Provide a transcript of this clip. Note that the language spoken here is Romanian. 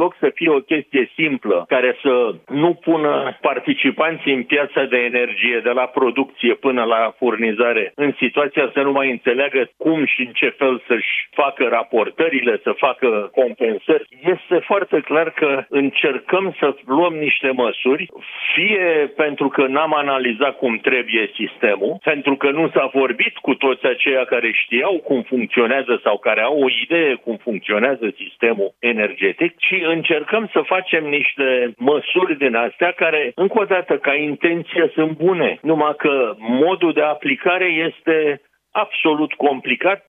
loc să fie o chestie simplă, care să nu pună participanții în piața de energie, de la producție până la furnizare, în situația să nu mai înțeleagă cum și în ce fel să-și facă raportările, să facă compensări, este foarte clar că încercăm să luăm niște măsuri, fie pentru că n-am analizat cum trebuie sistemul, pentru că nu s-a vorbit cu toți aceia care știau cum funcționează sau care au o idee cum funcționează sistemul energetic, ci încercăm să facem niște măsuri din astea care, încă o dată, ca intenție sunt bune, numai că modul de aplicare este absolut complicat